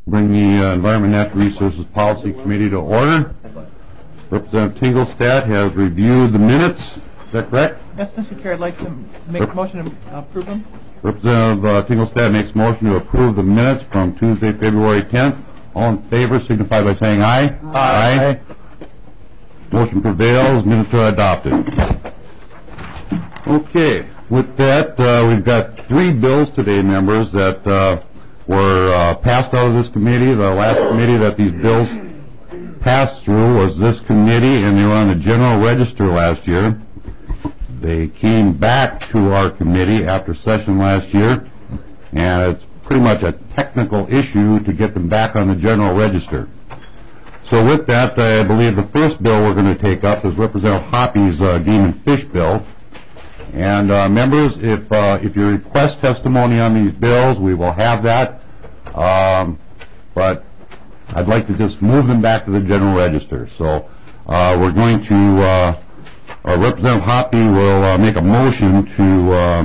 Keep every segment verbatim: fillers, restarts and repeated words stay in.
Bring the uh, Environment and Natural Resources Policy Committee to order. Representative Tingelstadt has reviewed the minutes. Is that correct? Yes, Mister Chair, I'd like to make a motion to approve them. Representative uh, Tingelstadt makes a motion to approve the minutes from Tuesday, February tenth. All in favor signify by saying aye. Aye. Aye. Motion prevails. Minutes are adopted. Okay. With that, uh, we've got three bills today, members, that uh, were uh, passed out of this committee. The last committee that these bills passed through was this committee, and they were on the General Register last year. They came back to our committee after session last year, and it's pretty much a technical issue to get them back on the General Register. So with that, I believe the first bill we're going to take up is Representative Hoppy's uh, Game and Fish bill. And uh, members, if uh, if you request testimony on these bills, we will have that. Um, but I'd like to just move them back to the General Register. So uh, we're going to, uh, uh, Representative Hoppy will uh, make a motion to uh,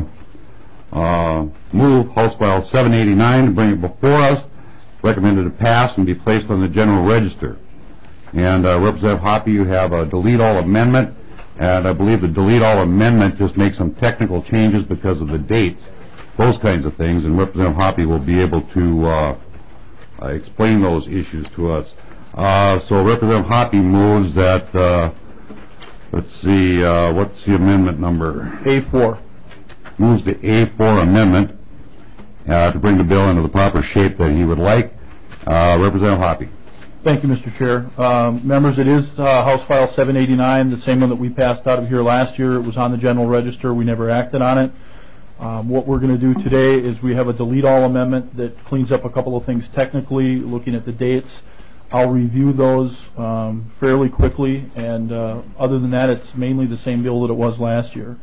uh, move House File seven eighty-nine to bring it before us, recommended to pass and be placed on the General Register. And uh, Representative Hoppy, you have a delete all amendment. And I believe the delete all amendment just makes some technical changes because of the dates, those kinds of things, and Representative Hoppy will be able to uh, uh, explain those issues to us. Uh, so Representative Hoppy moves that, uh, let's see, uh, what's the amendment number? A four. Moves the A four amendment uh, to bring the bill into the proper shape that he would like. Uh, Representative Hoppy. Thank you, Mister Chair. Um, members, it is uh, House File seven eighty-nine, the same one that we passed out of here last year. It was on the General Register. We never acted on it. Um, what we're going to do today is we have a delete all amendment that cleans up a couple of things technically, looking at the dates. I'll review those um, fairly quickly, and uh, other than that, it's mainly the same bill that it was last year.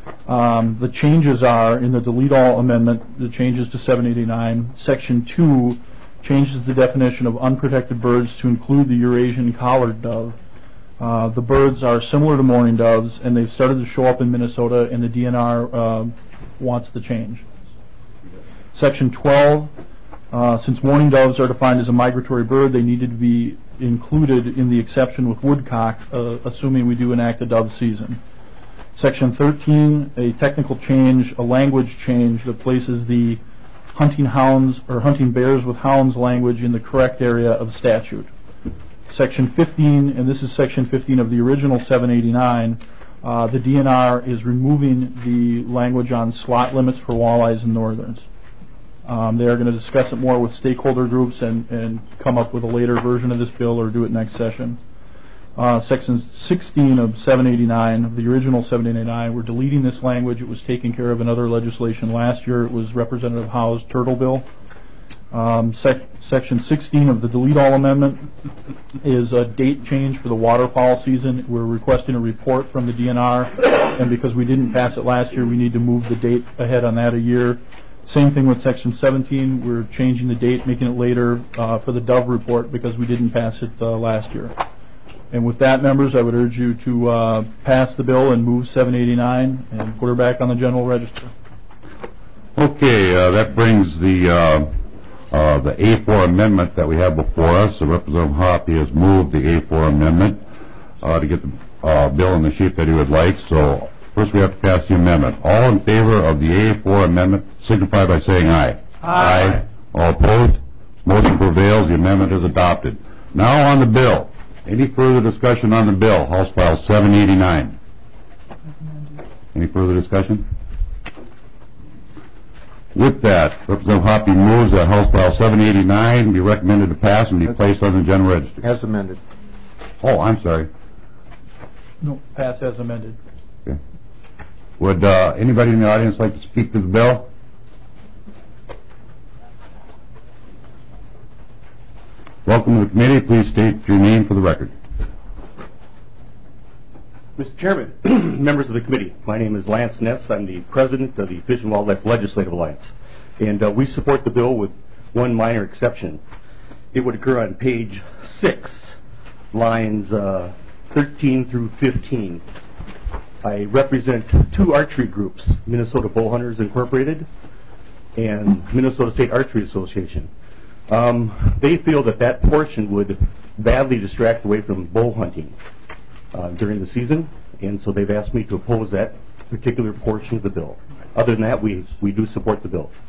Um, the changes are, in the delete all amendment, the changes to seven eighty-nine, Section two changes the definition of unprotected birds to include the Eurasian collared dove. Uh, the birds are similar to mourning doves, and they've started to show up in Minnesota, and the D N R uh, wants the change. Section twelve, uh, since mourning doves are defined as a migratory bird, they needed to be included in the exception with woodcock, uh, assuming we do enact a dove season. Section thirteen, a technical change, a language change that places the hunting hounds or hunting bears with hounds language in the correct area of statute. Section fifteen, and this is Section fifteen of the original seven eighty-nine, uh, the D N R is removing the language on slot limits for walleyes and northerns. Um, they are going to discuss it more with stakeholder groups and, and come up with a later version of this bill or do it next session. Uh, section sixteen of seven eighty-nine, of the original seven eighty-nine, we're deleting this language. It was taken care of in other legislation last year. It was Representative Howe's Turtle Bill. Um, sec section sixteen of the delete all amendment is a date change for the waterfowl season. We're requesting a report from the D N R, and because we didn't pass it last year, we need to move the date ahead on that a year. Same thing with section seventeen. We're changing the date, making it later uh, for the dove report because we didn't pass it uh, last year. And with that, members, I would urge you to uh, pass the bill and move seven eighty-nine and put her back on the General Register. Okay, uh, that brings the uh, uh, the A four amendment that we have before us. So Representative Hoppy has moved the A four amendment uh, to get the uh, bill in the shape that he would like. So first we have to pass the amendment. All in favor of the A four amendment signify by saying aye. Aye. Aye. All opposed? Motion prevails. The amendment is adopted. Now on the bill. Any further discussion on the bill? House File seven eighty-nine. Any further discussion? With that, Representative Hoppy moves that House File seven eighty-nine be recommended to pass and be placed on the General Register. As amended. Oh, I'm sorry. No, pass as amended. Okay. Would uh, anybody in the audience like to speak to the bill? Welcome to the committee. Please state your name for the record. Mister Chairman, members of the committee, my name is Lance Ness. I'm the president of the Fish and Wildlife Legislative Alliance. And uh, we support the bill with one minor exception. It would occur on page six, lines uh, thirteen through fifteen. I represent two archery groups, Minnesota Bow Hunters Incorporated and Minnesota State Archery Association. Um, they feel that that portion would badly distract away from bull hunting uh, during the season, and so they've asked me to oppose that particular portion of the bill. Other than that, we, we do support the bill.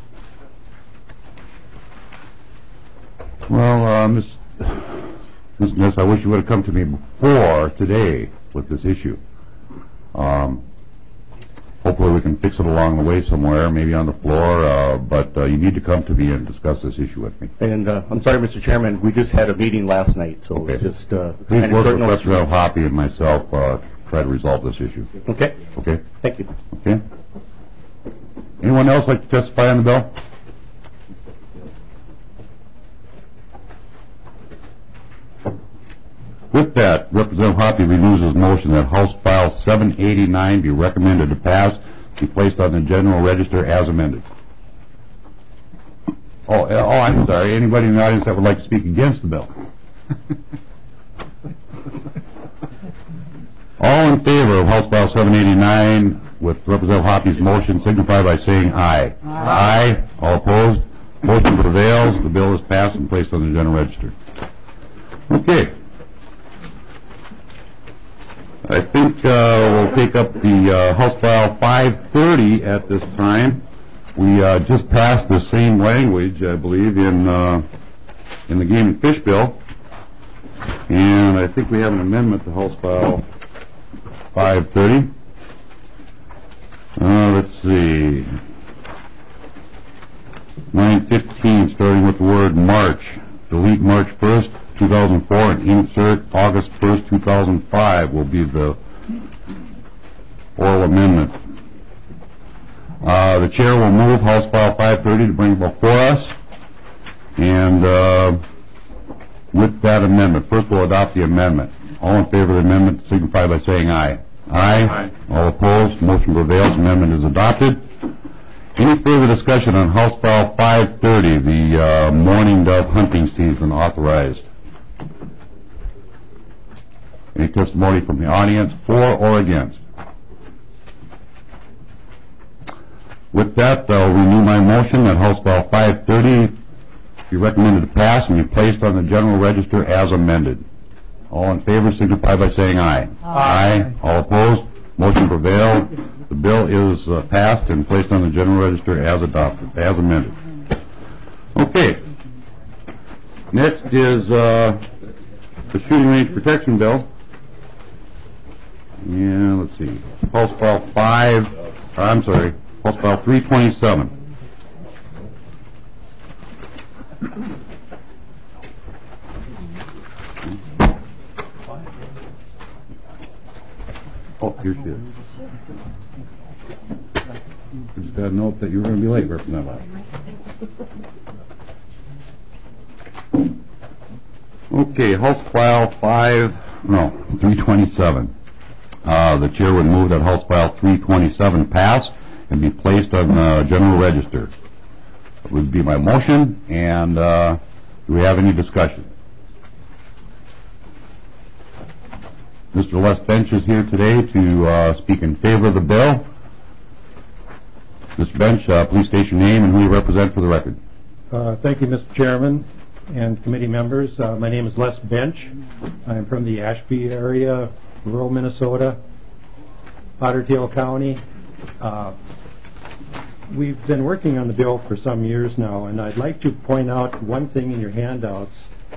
Well, uh, Miz Miz Ness, I wish you would have come to me before today with this issue. Um, hopefully we can fix it along the way somewhere, maybe on the floor, uh, but uh, you need to come to me and discuss this issue with me. And uh, I'm sorry, Mister Chairman, we just had a meeting last night, so Okay. just uh, Please kind of work with short notice. Representative Hoppe and myself uh, to try to resolve this issue. Okay, Okay? thank you. Okay? Anyone else like to testify on the bill? With that, Representative Hoppe renews his motion that House File seven eighty-nine be recommended to pass, be placed on the General Register as amended. Oh, uh, oh, I'm sorry. Anybody in the audience that would like to speak against the bill? All in favor of House File seven eighty-nine with Representative Hoppe's motion signify by saying aye. Aye. Aye. All opposed? Motion prevails. The bill is passed and placed on the General Register. Okay. I think uh, we'll take up the uh, House File five thirty at this time. We uh, just passed the same language, I believe, in uh, in the Game and Fish Bill, and I think we have an amendment to House File five thirty. Uh, let's see, nine fifteen, starting with the word March. Delete March first, two thousand four, and insert August first, two thousand five will be the oral amendment. Uh, the chair will move House File five thirty to bring before us, and uh, with that amendment, first we'll adopt the amendment. All in favor of the amendment signify by saying aye. Aye. Aye. All opposed, motion prevails, amendment is adopted. Any further discussion on House File five thirty, the uh, morning dove hunting season authorized? Any testimony from the audience, for or against? With that, I'll renew my motion that House File five thirty be recommended to pass and be placed on the General Register as amended. All in favor signify by saying aye. Aye. Aye. All opposed, motion prevailed. The bill is uh, passed and placed on the General Register as adopted, as amended. Okay. Next is uh, the Shooting Range Protection Bill. And let's see, House File five, I'm sorry, House File three twenty-seven. Oh, here's it. Just got a note that you were going to be late, Representative. Okay, House File five, no, three twenty-seven. Uh, the chair would move that House File three twenty-seven pass and be placed on the General Register. That would be my motion, and uh, do we have any discussion? Mister Les Bench is here today to uh, speak in favor of the bill. Mister Bench, uh, please state your name and who you represent for the record. Uh, thank you, Mister Chairman and committee members. Uh, my name is Les Bench. I'm from the Ashby area, rural Minnesota, Otter Tail County. Uh, we've been working on the bill for some years now, and I'd like to point out one thing in your handouts.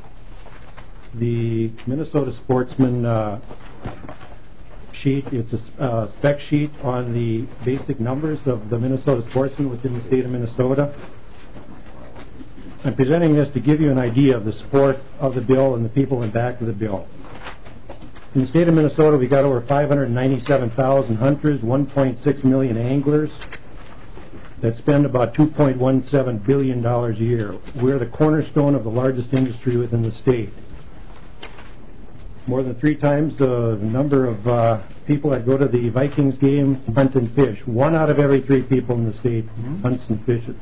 The Minnesota Sportsman uh, sheet, it's a uh, spec sheet on the basic numbers of the Minnesota Sportsman within the state of Minnesota. I'm presenting this to give you an idea of the support of the bill and the people in back of the bill. In the state of Minnesota, we got over five hundred ninety-seven thousand hunters, one point six million anglers that spend about two point one seven billion dollars a year. We're the cornerstone of the largest industry within the state. More than three times the number of uh, people that go to the Vikings game hunt and fish. One out of every three people in the state hunts and fishes.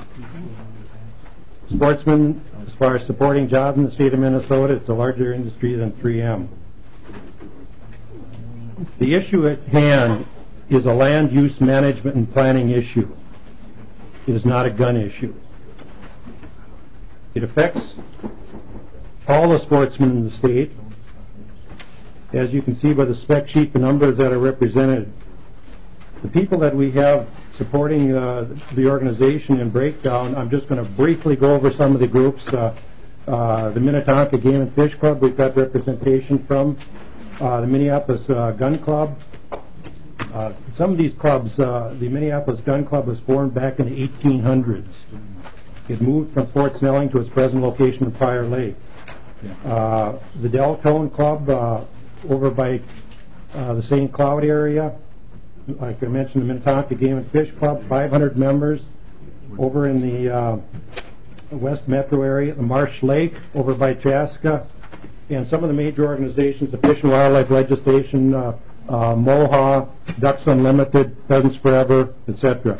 Sportsmen, as far as supporting jobs in the state of Minnesota, it's a larger industry than three M. The issue at hand is a land use management and planning issue. It is not a gun issue. It affects all the sportsmen in the state. As you can see by the spec sheet, the numbers that are represented. The people that we have supporting uh, the organization in breakdown, I'm just going to briefly go over some of the groups. Uh, uh, the Minnetonka Game and Fish Club, we've got representation from. Uh, the Minneapolis uh, Gun Club. Uh, some of these clubs, uh, the Minneapolis Gun Club was formed back in the eighteen hundreds. It moved from Fort Snelling to its present location in Prior Lake. Uh, the Deltone Club uh, over by uh, the Saint Cloud area, like I mentioned, the Minnetonka Game and Fish Club, five hundred members. Over in the uh, West Metro area, the Marsh Lake over by Chaska, and some of the major organizations, the Fish and Wildlife Legislation, uh, uh, MOHA, Ducks Unlimited, Pheasants Forever, et cetera.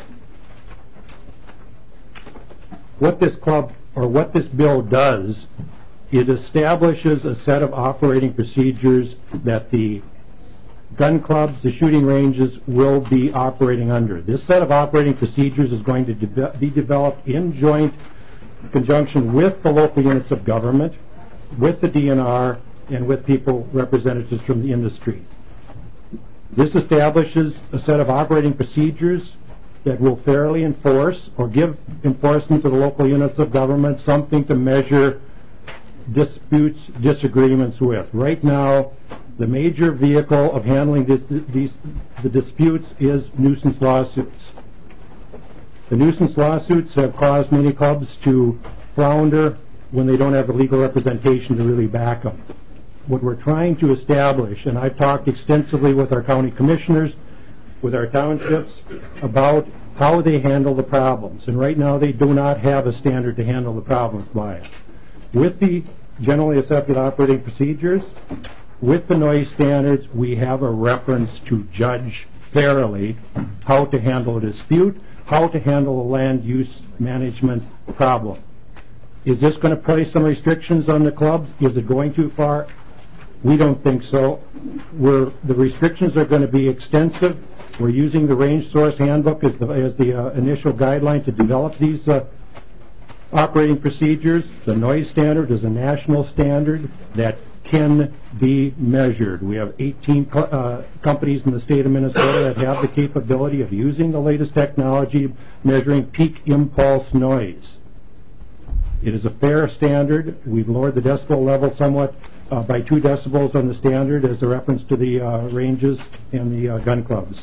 What this club, or what this bill does, it establishes a set of operating procedures that the gun clubs, the shooting ranges will be operating under. This set of operating procedures is going to de- be developed in joint conjunction with the local units of government, with the D N R, and with people, representatives from the industry. This establishes a set of operating procedures that will fairly enforce or give enforcement to the local units of government something to measure disputes, disagreements with. Right now, the major vehicle of handling this, these, the disputes is nuisance lawsuits. The nuisance lawsuits have caused many clubs to flounder when they don't have the legal representation to really back them. What we're trying to establish, and I've talked extensively with our county commissioners, with our townships, about how they handle the problems. And right now they do not have a standard to handle the problems by. With the generally accepted operating procedures, with the noise standards, we have a reference to judge fairly how to handle a dispute, how to handle a land use management problem. Is this going to place some restrictions on the clubs? Is it going too far? We don't think so. We're, the restrictions are going to be extensive. We're using the Range Source Handbook as the, as the uh, initial guideline to develop these uh, operating procedures. The noise standard is a national standard that can be measured. We have eighteen uh, companies in the state of Minnesota that have the capability of using the latest technology measuring peak impulse noise. It is a fair standard. We've lowered the decibel level somewhat uh, by two decibels on the standard as a reference to the uh, ranges and the uh, gun clubs.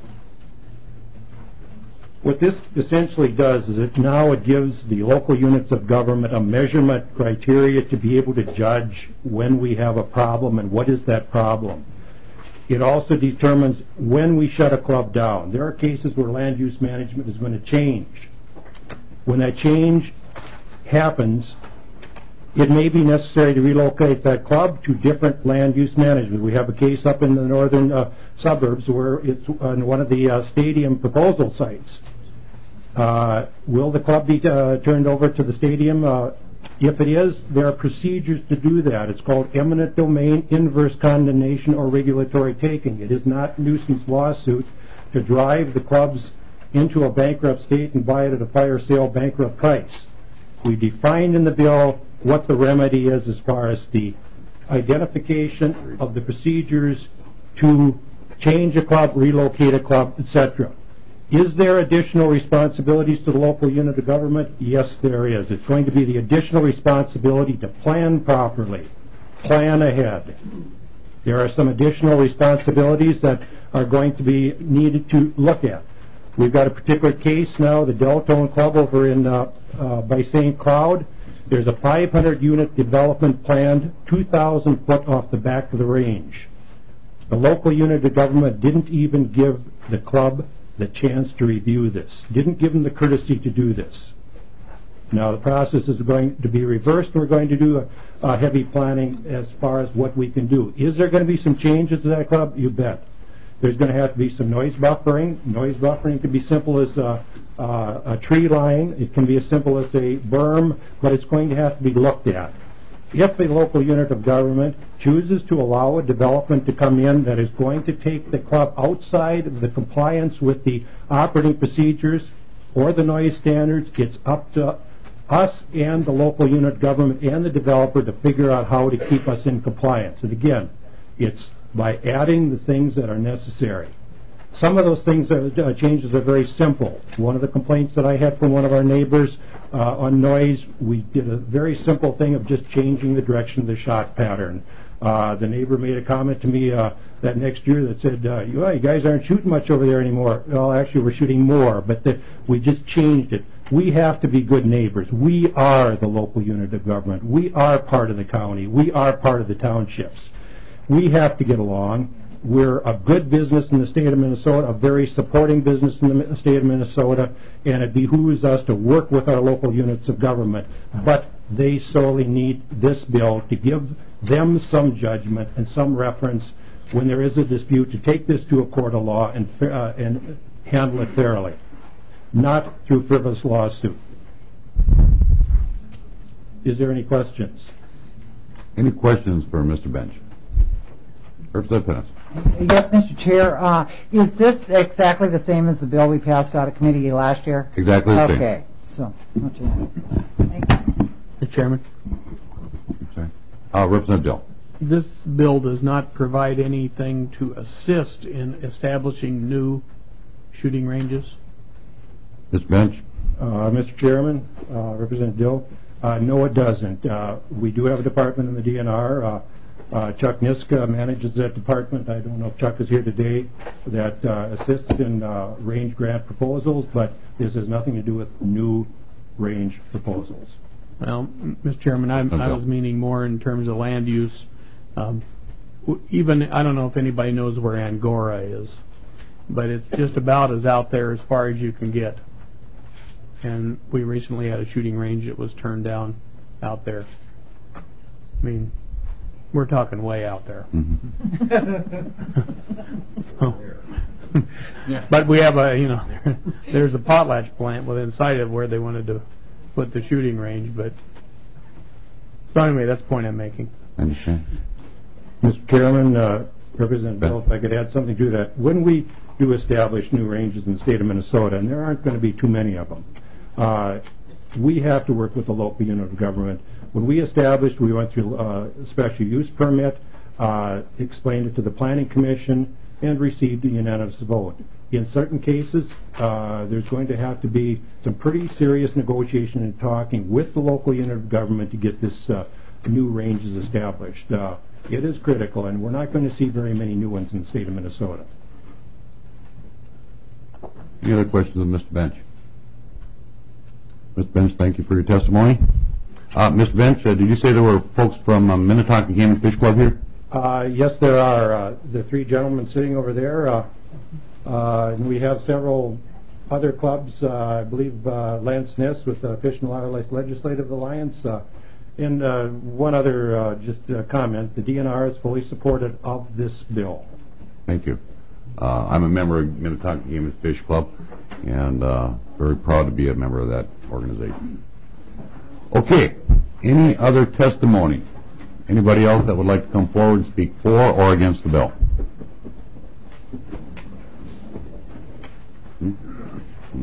What this essentially does is it now it gives the local units of government a measurement criteria to be able to judge when we have a problem and what is that problem. It also determines when we shut a club down. There are cases where land use management is going to change. When that change happens, it may be necessary to relocate that club to different land use management. We have a case up in the northern uh, suburbs where it's on one of the uh, stadium proposal sites. Uh, will the club be uh, turned over to the stadium? Uh, if it is, there are procedures to do that. It's called eminent domain, inverse condemnation, or regulatory taking. It is not nuisance lawsuit to drive the clubs into a bankrupt state and buy it at a fire sale bankrupt price. We defined in the bill what the remedy is as far as the identification of the procedures to change a club, relocate a club, et cetera. Is there additional responsibilities to the local unit of government? Yes, there is. It's going to be the additional responsibility to plan properly, plan ahead. There are some additional responsibilities that are going to be needed to look at. We've got a particular case now, the Deltone Club over in uh, uh, by Saint Cloud. There's a five hundred unit development planned, two thousand foot off the back of the range. The local unit of government didn't even give the club the chance to review this, didn't give them the courtesy to do this. Now the process is going to be reversed. We're going to do a, a heavy planning as far as what we can do. Is there going to be some changes to that club? You bet. There's going to have to be some noise buffering. Noise buffering can be simple as a, uh, a tree line. It can be as simple as a berm, but it's going to have to be looked at. If a local unit of government chooses to allow a development to come in that is going to take the club outside of the compliance with the operating procedures or the noise standards, it's up to us and the local unit government and the developer to figure out how to keep us in compliance. And again, it's by adding the things that are necessary. Some of those things, are, uh, changes are very simple. One of the complaints that I had from one of our neighbors uh, on noise, we did a very simple thing of just changing the direction of the shot pattern. Uh, the neighbor made a comment to me uh, that next year that said, uh, you, well, you guys aren't shooting much over there anymore. Well, actually, we're shooting more, but the, we just changed it. We have to be good neighbors. We are the local unit of government. We are part of the county. We are part of the townships. We have to get along. We're a good business in the state of Minnesota, a very supporting business in the state of Minnesota, and it behooves us to work with our local units of government. But they sorely need this bill to give them some judgment and some reference when there is a dispute, to take this to a court of law and, uh, and handle it fairly, not through frivolous lawsuit. Is there any questions? Any questions for Mister Bench? Representative Pennis. Yes, Mister Chair. Uh, is this exactly the same as the bill we passed out of committee last year? Exactly the same. Okay. So, okay. Thank you. Mister Chairman, Sorry. Uh, Representative Dill. this bill does not provide anything to assist in establishing new shooting ranges. Mister Bench. Uh, Mister Chairman, uh, Representative Dill, uh, no, it doesn't. Uh, we do have a department in the D N R. Uh, uh, Chuck Niska manages that department. I don't know if Chuck is here today, that uh, assists in uh, range grant proposals, but this has nothing to do with new range proposals. Well, Mister Chairman, I, I was meaning more in terms of land use. Um, w- even, I don't know if anybody knows where Angora is, but it's just about as out there as far as you can get. And we recently had a shooting range that was turned down out there. I mean, we're talking way out there. Mm-hmm. Oh. But we have a, you know, there's a potlatch plant within sight of where they wanted to put the shooting range, but so anyway, that's the point I'm making. I understand. Mister Chairman, uh, Representative Bill, if I could add something to that. When we do establish new ranges in the state of Minnesota, and there aren't going to be too many of them, uh, we have to work with the local unit of government. When we established, we went through uh, a special use permit, uh, explained it to the Planning Commission, and received a unanimous vote. In certain cases, uh, there's going to have to be some pretty serious negotiation and talking with the local unit of government to get this uh, new ranges established. Uh, it is critical, and we're not going to see very many new ones in the state of Minnesota. Any other questions of Mister Bench? Mister Bench, thank you for your testimony. Uh, Mister Bench, uh, did you say there were folks from uh, Minnetonka Game and Fish Club here? Uh, yes, there are. Uh, the three gentlemen sitting over there. Uh, uh, and we have several other clubs. Uh, I believe uh, Lance Ness with the Fish and Wildlife Legislative Alliance. Uh, and uh, one other uh, just uh, comment. The D N R is fully supportive of this bill. Thank you. Uh, I'm a member of Minnetonka Game and Fish Club, and uh, very proud to be a member of that organization. Okay. Any other testimony? Anybody else that would like to come forward and speak for or against the bill? Hmm? Hmm.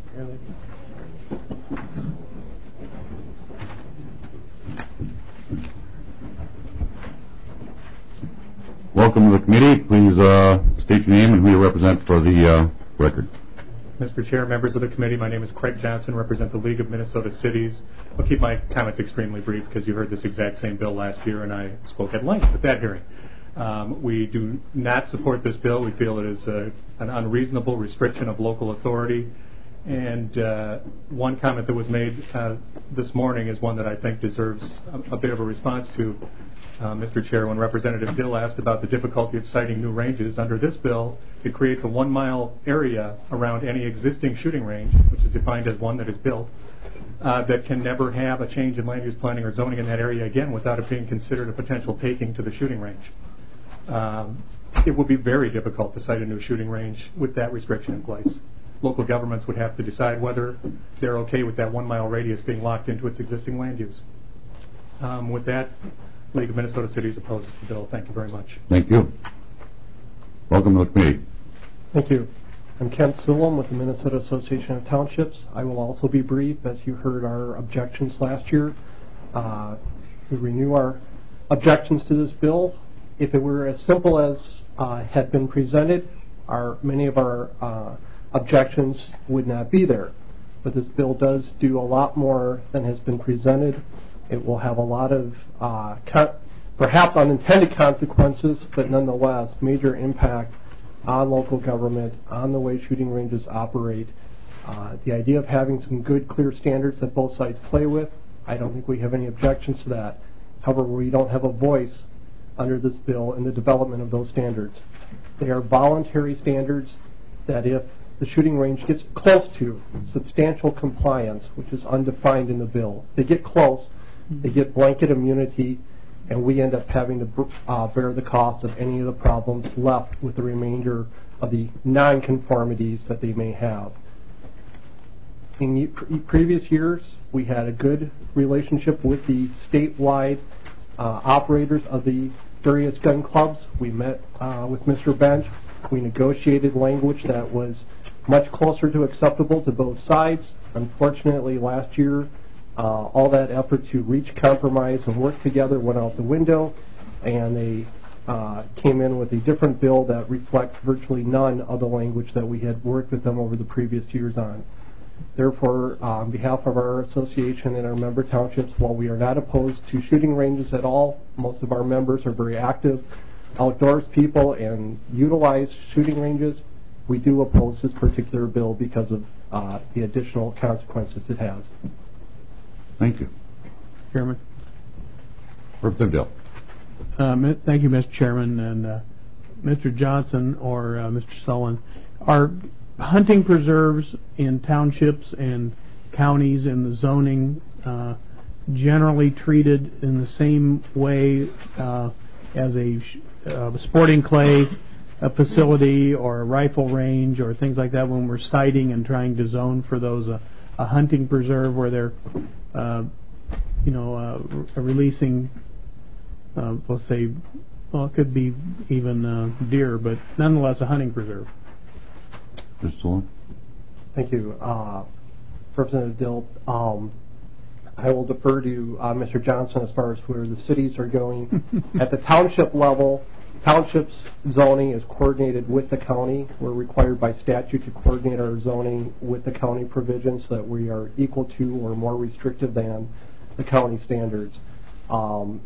Welcome to the committee. Please uh, state your name and who you represent for the uh, record. Mister Chair, members of the committee, my name is Craig Johnson, represent the League of Minnesota Cities. I'll keep my comments extremely brief because you heard this exact same bill last year and I spoke at length at that hearing. Um, we do not support this bill. We feel it is a, an unreasonable restriction of local authority. And uh, one comment that was made uh, this morning is one that I think deserves a, a bit of a response to. Uh, Mister Chair, when Representative Dill asked about the difficulty of siting new ranges, under this bill, it creates a one-mile area around any existing shooting range, which is defined as one that is built, uh, that can never have a change in land use planning or zoning in that area again without it being considered a potential taking to the shooting range. Um, it would be very difficult to site a new shooting range with that restriction in place. Local governments would have to decide whether they're okay with that one-mile radius being locked into its existing land use. Um, with that, League of Minnesota Cities opposes the bill. Thank you very much. Thank you. Welcome to the committee. Thank you. I'm Kent Sulam with the Minnesota Association of Townships. I will also be brief, as you heard our objections last year. Uh, we renew our objections to this bill. If it were as simple as uh, had been presented, our, many of our uh, objections would not be there. But this bill does do a lot more than has been presented. It will have a lot of uh, con perhaps unintended consequences, but nonetheless major impact on local government, on the way shooting ranges operate. Uh, the idea of having some good, clear standards that both sides play with, I don't think we have any objections to that. However, we don't have a voice under this bill in the development of those standards. They are voluntary standards that if the shooting range gets close to substantial compliance, which is undefined in the bill, they get close, they get blanket immunity, and we end up having to uh, bear the cost of any of the problems left with the remainder of the nonconformities that they may have. In pre previous years, we had a good relationship with the statewide uh, operators of the various gun clubs. We met uh, with Mister Bench. We negotiated language that was much closer to acceptable to both sides. Unfortunately, last year, Uh, all that effort to reach compromise and work together went out the window, and they uh, came in with a different bill that reflects virtually none of the language that we had worked with them over the previous years on. Therefore, uh, on behalf of our association and our member townships, while we are not opposed to shooting ranges at all, most of our members are very active outdoors people and utilize shooting ranges, we do oppose this particular bill because of uh, the additional consequences it has. Thank you. Chairman. Representative Dill. Um, thank you, Mister Chairman. And uh, Mister Johnson or uh, Mister Sullivan, are hunting preserves in townships and counties in the zoning uh, generally treated in the same way uh, as a uh, sporting clay a facility or a rifle range or things like that when we're citing and trying to zone for those uh, a hunting preserve where they're uh, you know uh, re releasing uh, let's say well it could be even uh, deer, but nonetheless a hunting preserve. Mister Sullivan. Thank you, uh, Representative Dill. Um, I will defer to uh, Mister Johnson as far as where the cities are going. At the township level, townships zoning is coordinated with the county. We're required by statute to coordinate our zoning with the county provisions so that we are equal to or more restrictive than the county standards. Um,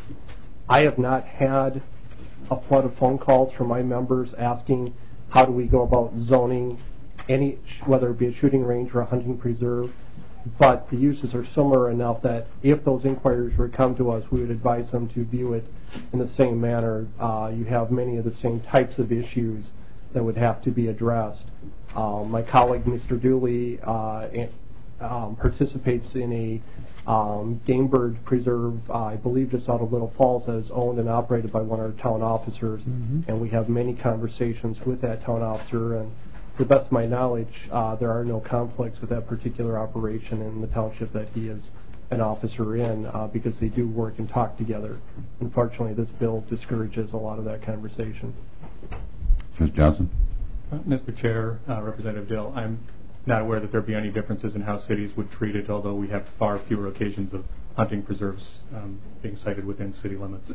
I have not had a flood of phone calls from my members asking how do we go about zoning any, whether it be a shooting range or a hunting preserve. But the uses are similar enough that if those inquiries were to come to us, we would advise them to view it in the same manner. Uh, you have many of the same types of issues that would have to be addressed. Um, my colleague, Mister Dooley, uh, um, participates in a um, game bird preserve, uh, I believe just out of Little Falls, that is owned and operated by one of our town officers. Mm-hmm. And we have many conversations with that town officer, and to the best of my knowledge, uh, there are no conflicts with that particular operation in the township that he is an officer in, uh, because they do work and talk together. Unfortunately, this bill discourages a lot of that conversation. Mister Johnson. Uh, Mister Chair, uh, Representative Dill, I'm not aware that there be any differences in how cities would treat it, although we have far fewer occasions of hunting preserves um, being sited within city limits.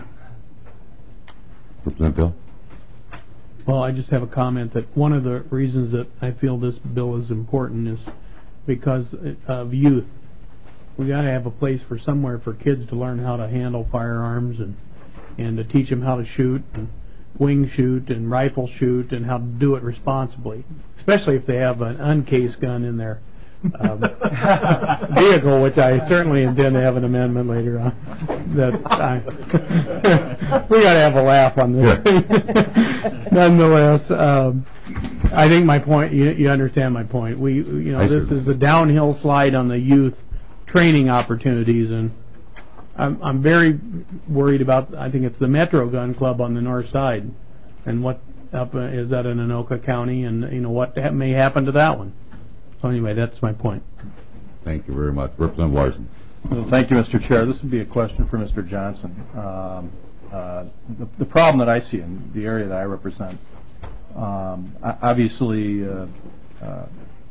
Representative Dill. Well, I just have a comment that one of the reasons that I feel this bill is important is because of youth. We got to have a place for somewhere for kids to learn how to handle firearms and and to teach them how to shoot and wing shoot and rifle shoot and how to do it responsibly, especially if they have an uncased gun in their um, vehicle, which I certainly intend to have an amendment later on. That I, we got to have a laugh on this. Yeah. Nonetheless, um, I think my point. You, you understand my point. We, you know, I this is a downhill slide on the youth training opportunities, and I'm, I'm very worried about. I think it's the Metro Gun Club on the north side, and what up uh, is that in Anoka County, and you know what ha may happen to that one. So anyway, that's my point. Thank you very much. Representative Larson. Well, thank you, Mister Chair. This would be a question for Mister Johnson. Um, uh, the, the problem that I see in the area that I represent Um, o- obviously, uh, uh,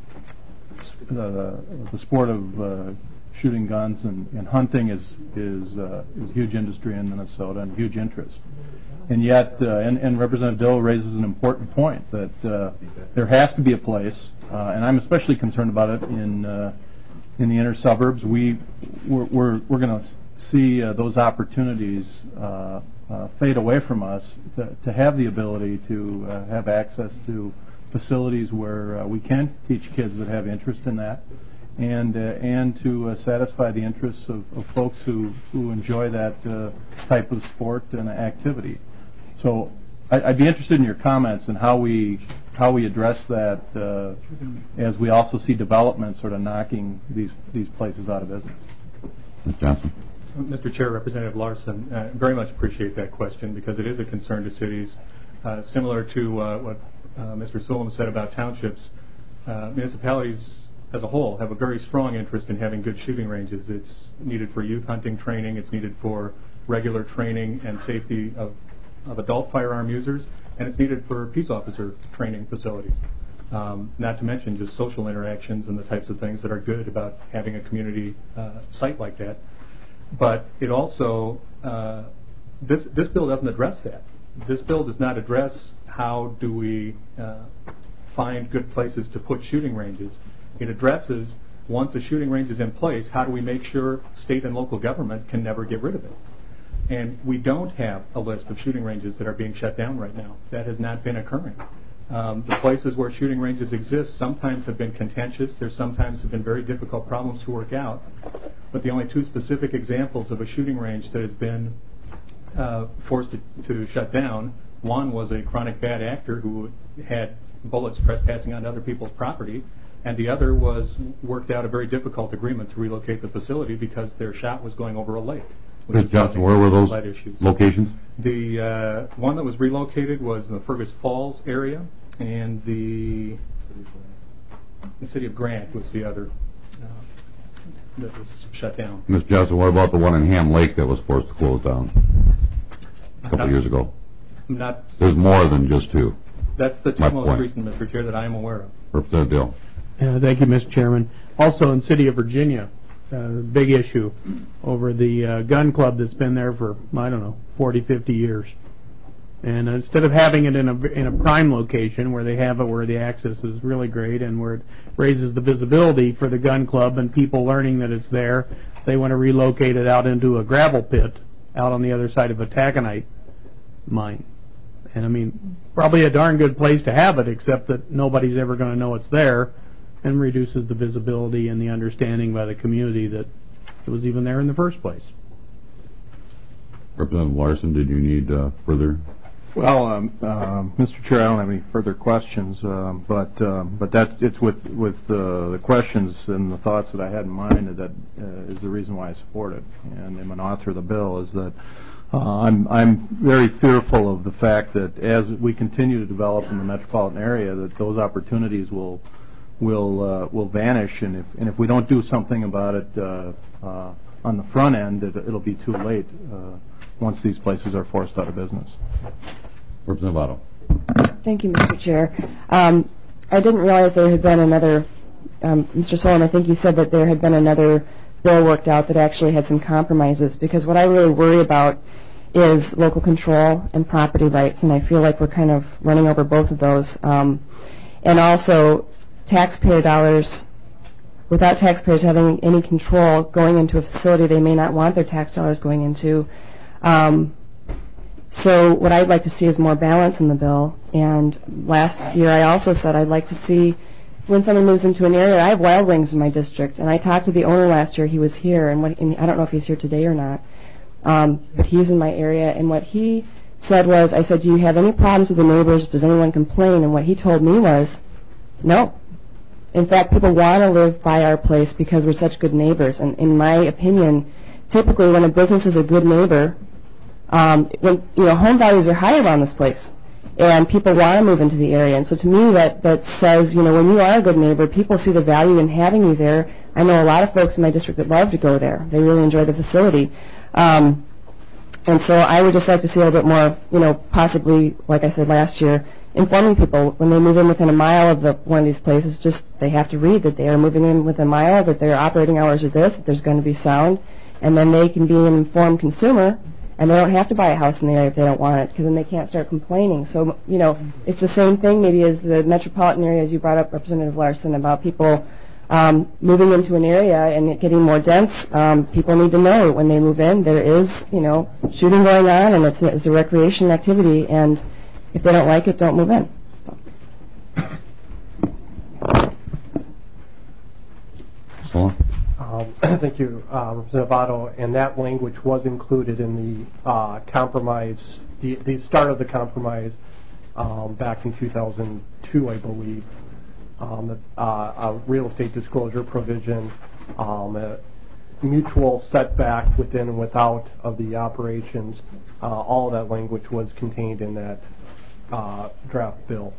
s- the, the sport of uh, shooting guns and, and hunting is is uh, is a huge industry in Minnesota and huge interest. And yet, uh, and, and Representative Dill raises an important point that uh, there has to be a place, uh, and I'm especially concerned about it in uh, in the inner suburbs. We we're we're, we're going to see uh, those opportunities uh, uh, fade away from us to, to have the ability to uh, have access to facilities where uh, we can teach kids that have interest in that, and uh, and to uh, satisfy the interests of, of folks who, who enjoy that uh, type of sport and activity. So I, I'd be interested in your comments and how we how we address that uh, as we also see development sort of knocking these these places out of business. Miz Johnson. Mister Chair, Representative Larson, uh, very much appreciate that question because it is a concern to cities. Uh, similar to uh, what uh, Mister Solem said about townships, uh, municipalities as a whole have a very strong interest in having good shooting ranges. It's needed for youth hunting training. It's needed for regular training and safety of, of adult firearm users. And it's needed for peace officer training facilities. Um, not to mention just social interactions and the types of things that are good about having a community uh, site like that. But it also, uh, this, this bill doesn't address that. This bill does not address how do we uh, find good places to put shooting ranges. It addresses, once a shooting range is in place, how do we make sure state and local government can never get rid of it? And we don't have a list of shooting ranges that are being shut down right now. That has not been occurring. Um, the places where shooting ranges exist sometimes have been contentious. There sometimes have been very difficult problems to work out. But the only two specific examples of a shooting range that has been uh, forced to, to shut down, one was a chronic bad actor who had bullets trespassing on other people's property, and the other was worked out a very difficult agreement to relocate the facility because their shot was going over a lake. Miz Johnson, where were those issues. locations? The uh, one that was relocated was in the Fergus Falls area, and the the city of Grant was the other uh, that was shut down. Miz Johnson, what about the one in Ham Lake that was forced to close down a couple Not- of years ago? Not There's more than just two. that's the two My most point. recent, Mister Chair, that I am aware of. Representative Dill. Yeah, thank you, Mister Chairman. Also in City of Virginia, uh, big issue over the uh, gun club that's been there for, I don't know, forty, fifty years. And instead of having it in a, in a prime location where they have it where the access is really great and where it raises the visibility for the gun club and people learning that it's there, they want to relocate it out into a gravel pit out on the other side of a taconite mine. And I mean, probably a darn good place to have it, except that nobody's ever going to know it's there, and reduces the visibility and the understanding by the community that it was even there in the first place. Representative Larson, did you need uh, further? Well, um, uh, Mister Chair, I don't have any further questions, um, but um, but that it's with with uh, the questions and the thoughts that I had in mind that uh, is the reason why I support it, and am an author of the bill. Is that uh, I'm I'm very fearful of the fact that as we continue to develop in the metropolitan area, that those opportunities will will uh, will vanish, and if and if we don't do something about it uh, uh, on the front end, it, it'll be too late. Uh, once these places are forced out of business. Representative Otto. Thank you, Mister Chair. Um, I didn't realize there had been another, um, Mister Solon, I think you said that there had been another bill worked out that actually had some compromises, because what I really worry about is local control and property rights, and I feel like we're kind of running over both of those. Um, and also taxpayer dollars, without taxpayers having any control going into a facility they may not want their tax dollars going into. Um, so what I'd like to see is more balance in the bill. And last year I also said I'd like to see when someone moves into an area. I have Wild Wings in my district, and I talked to the owner last year. He was here, and, what, and I don't know if he's here today or not, um, but he's in my area. And what he said was, I said, do you have any problems with the neighbors? Does anyone complain? And what he told me was, no. In fact, people want to live by our place because we're such good neighbors. And in my opinion, typically when a business is a good neighbor, Um, when you know home values are high around this place, and people want to move into the area. And so to me, that that says, you know, when you are a good neighbor, people see the value in having you there. I know a lot of folks in my district that love to go there. They really enjoy the facility, um, and so I would just like to see a little bit more, you know, possibly, like I said last year, informing people when they move in within a mile of the, one of these places. Just they have to read that they are moving in within a mile, that their operating hours are this, that there's going to be sound, and then they can be an informed consumer, and they don't have to buy a house in the area if they don't want it, because then they can't start complaining. So, you know, it's the same thing maybe as the metropolitan area, as you brought up, Representative Larson, about people um, moving into an area and it getting more dense. Um, people need to know when they move in there is, you know, shooting going on, and it's, it's a recreation activity, and if they don't like it, don't move in. So. Um, thank you, uh, Representative Otto. And that language was included in the uh, compromise, the, the start of the compromise um, back in two thousand two, I believe. Um, the, uh, a real estate disclosure provision, um, a mutual setback within and without of the operations. Uh, all of that language was contained in that uh, draft bill.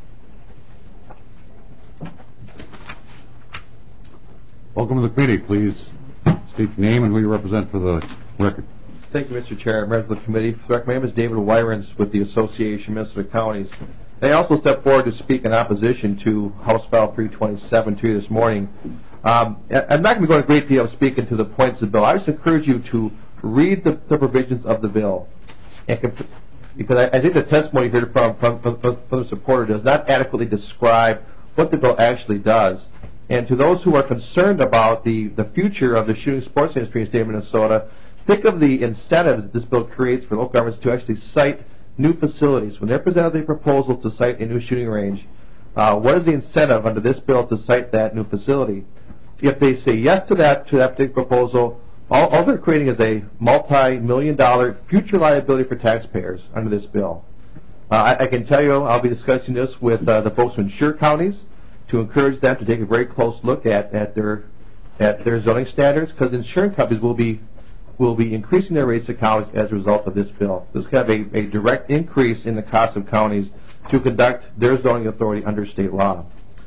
Welcome to the committee. Please state your name and who you represent for the record. Thank you, Mister Chair. Members of the committee. My name is David Wyrens with the Association of Minnesota Counties. I also step forward to speak in opposition to House File three twenty-seven to you this morning. Um, I'm not going to go into a great deal of speaking to the points of the bill. I just encourage you to read the, the provisions of the bill, and because I, I think the testimony here from, from, from, from the supporter does not adequately describe what the bill actually does. And to those who are concerned about the, the future of the shooting sports industry in the state of Minnesota, think of the incentives that this bill creates for local governments to actually site new facilities. When they're presented a proposal to site a new shooting range, uh, what is the incentive under this bill to site that new facility? If they say yes to that to that particular proposal, all, all they're creating is a multi-million dollar future liability for taxpayers under this bill. Uh, I, I can tell you I'll be discussing this with uh, the folks who insure counties, to encourage them to take a very close look at, at their at their zoning standards, because insurance companies will be will be increasing their rates to counties as a result of this bill. This could have a, a direct increase in the cost of counties to conduct their zoning authority under state law.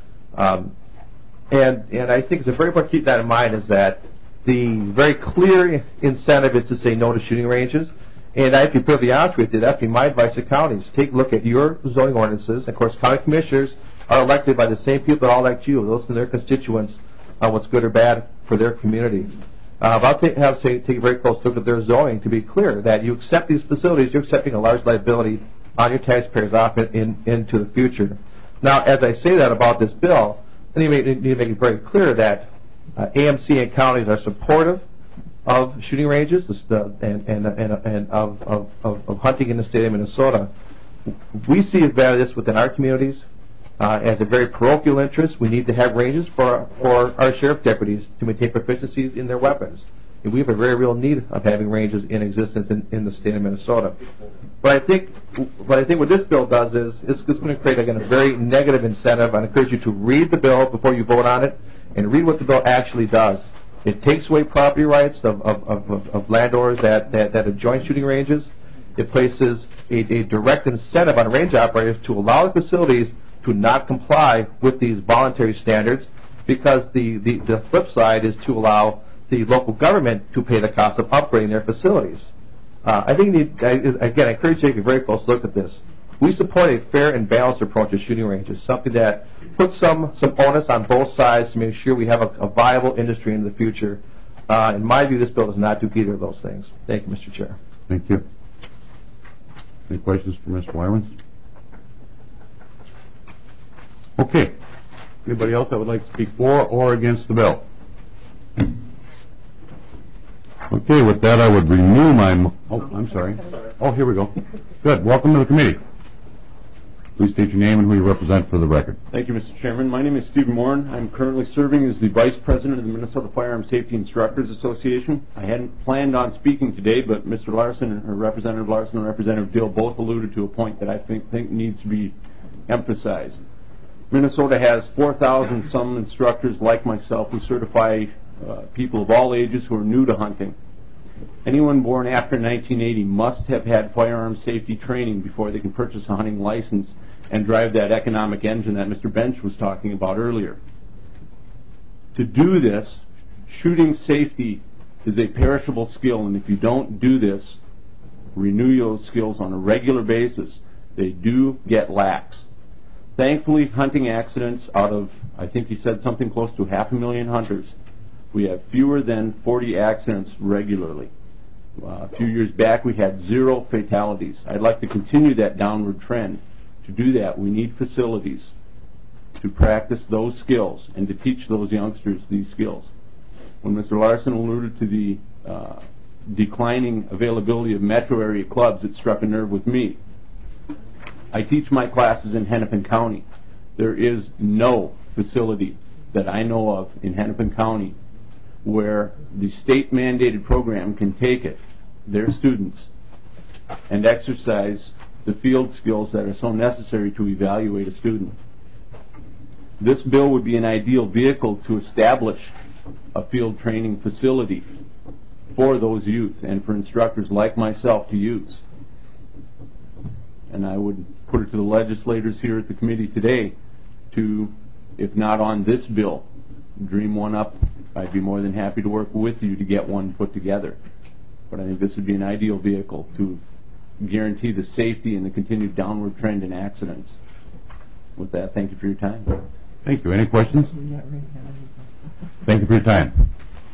Um, and and I think it's very important to keep that in mind, is that the very clear incentive is to say no to shooting ranges. And I have to be perfectly honest with you, that's been my advice to counties. Take a look at your zoning ordinances. Of course, county commissioners are elected by the same people that all elect you. Those are their constituents on what's good or bad for their community. Uh, I'll take, have to take a very close look at their zoning to be clear that you accept these facilities, you're accepting a large liability on your taxpayers off in, in, into the future. Now, as I say that about this bill, I need to make, need to make it very clear that uh, A M C and counties are supportive of shooting ranges the, and, and, and, and of, of, of hunting in the state of Minnesota. We see the value of this within our communities. Uh, as a very parochial interest, we need to have ranges for for our sheriff deputies to maintain proficiencies in their weapons. And we have a very real need of having ranges in existence in, in the state of Minnesota. But I think, but I think what this bill does is it's, it's going to create again a very negative incentive. I encourage you to read the bill before you vote on it, and read what the bill actually does. It takes away property rights of of, of, of landowners that, that that have joined shooting ranges. It places a, a direct incentive on range operators to allow the facilities to not comply with these voluntary standards, because the, the, the flip side is to allow the local government to pay the cost of upgrading their facilities. Uh, I think, need, I, again, I encourage you to take a very close look at this. We support a fair and balanced approach to shooting ranges, something that puts some, some onus on both sides to make sure we have a, a viable industry in the future. Uh, in my view, this bill does not do either of those things. Thank you, Mister Chair. Thank you. Any questions for Mister Wyrens? Okay. Anybody else that would like to speak for or against the bill? Okay, with that I would renew my... Mo oh, I'm sorry. Oh, here we go. Good. Welcome to the committee. Please state your name and who you represent for the record. Thank you, Mister Chairman. My name is Stephen Morin. I'm currently serving as the Vice President of the Minnesota Firearm Safety Instructors Association. I hadn't planned on speaking today, but Mister Larson, or Representative Larson and Representative Dill both alluded to a point that I think, think needs to be emphasized. Minnesota has four thousand some instructors like myself who certify uh, people of all ages who are new to hunting. Anyone born after nineteen eighty must have had firearm safety training before they can purchase a hunting license and drive that economic engine that Mister Bench was talking about earlier. To do this, shooting safety is a perishable skill, and if you don't do this, renew those skills on a regular basis, they do get lax. Thankfully, hunting accidents out of, I think he said something close to half a million hunters, we have fewer than forty accidents regularly. Uh, a few years back, we had zero fatalities. I'd like to continue that downward trend. To do that, we need facilities to practice those skills and to teach those youngsters these skills. When Mister Larson alluded to the uh, declining availability of metro area clubs, it struck a nerve with me. I teach my classes in Hennepin County. There is no facility that I know of in Hennepin County where the state mandated program can take it, their students, and exercise the field skills that are so necessary to evaluate a student. This bill would be an ideal vehicle to establish a field training facility for those youth and for instructors like myself to use. And I would put it to the legislators here at the committee today to, if not on this bill, dream one up. I'd be more than happy to work with you to get one put together. But I think this would be an ideal vehicle to guarantee the safety and the continued downward trend in accidents. With that, thank you for your time. Thank you. Any questions? Thank you for your time.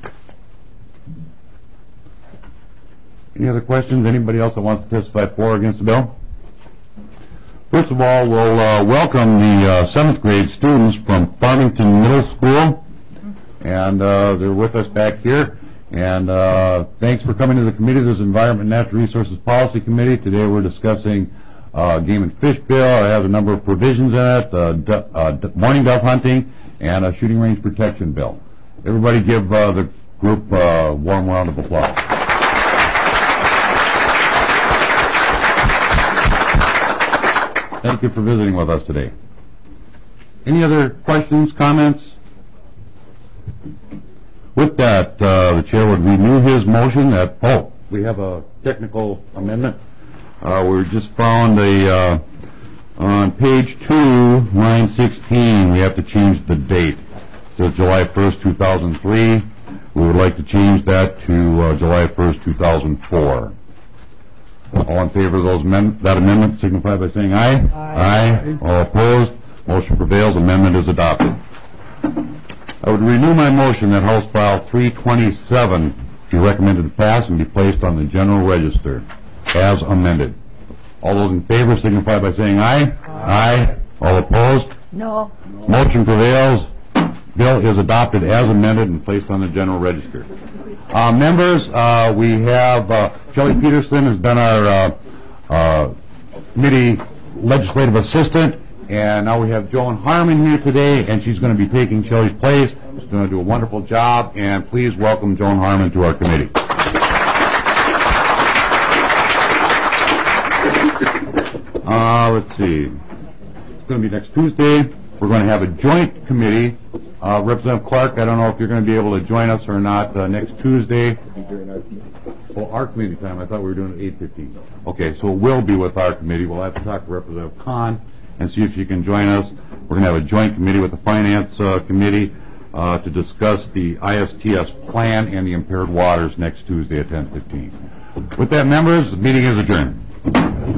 Any other questions? Anybody else that wants to testify for or against the bill? First of all, we'll uh, welcome the uh, seventh grade students from Farmington Middle School, and uh, they're with us back here. And uh, thanks for coming to the committee. This is Environment and Natural Resources Policy Committee. Today we're discussing uh, game and fish bill. It has a number of provisions in it, uh, d uh, d morning dove hunting, and a shooting range protection bill. Everybody give uh, the group a warm round of applause. Thank you for visiting with us today. Any other questions, comments? With that, uh, the chair would renew his motion that, oh, we have a technical amendment. Uh, we just found a, uh, on page two, line sixteen, we have to change the date. It says July first, two thousand three. We would like to change that to uh, July first, two thousand four. All in favor of those amend that amendment signify by saying aye. Aye. Aye. All opposed? Motion prevails. Amendment is adopted. I would renew my motion that House File three twenty-seven be recommended to pass and be placed on the General Register as amended. All those in favor signify by saying aye. Aye. Aye. All opposed? No. Motion prevails. Bill is adopted as amended and placed on the General Register. Uh, members, uh, we have uh, Shelley Peterson has been our uh, uh, committee legislative assistant, and now we have Joan Harmon here today, and she's going to be taking Shelley's place. She's going to do a wonderful job, and please welcome Joan Harmon to our committee. Uh, let's see. It's going to be next Tuesday. We're going to have a joint committee. Uh, Representative Clark, I don't know if you're going to be able to join us or not uh, next Tuesday. Oh, our committee time. I thought we were doing it at eight fifteen. Okay, so we'll be with our committee. We'll have to talk to Representative Kahn and see if she can join us. We're going to have a joint committee with the Finance uh, Committee uh, to discuss the I S T S plan and the impaired waters next Tuesday at ten fifteen. With that, members, the meeting is adjourned.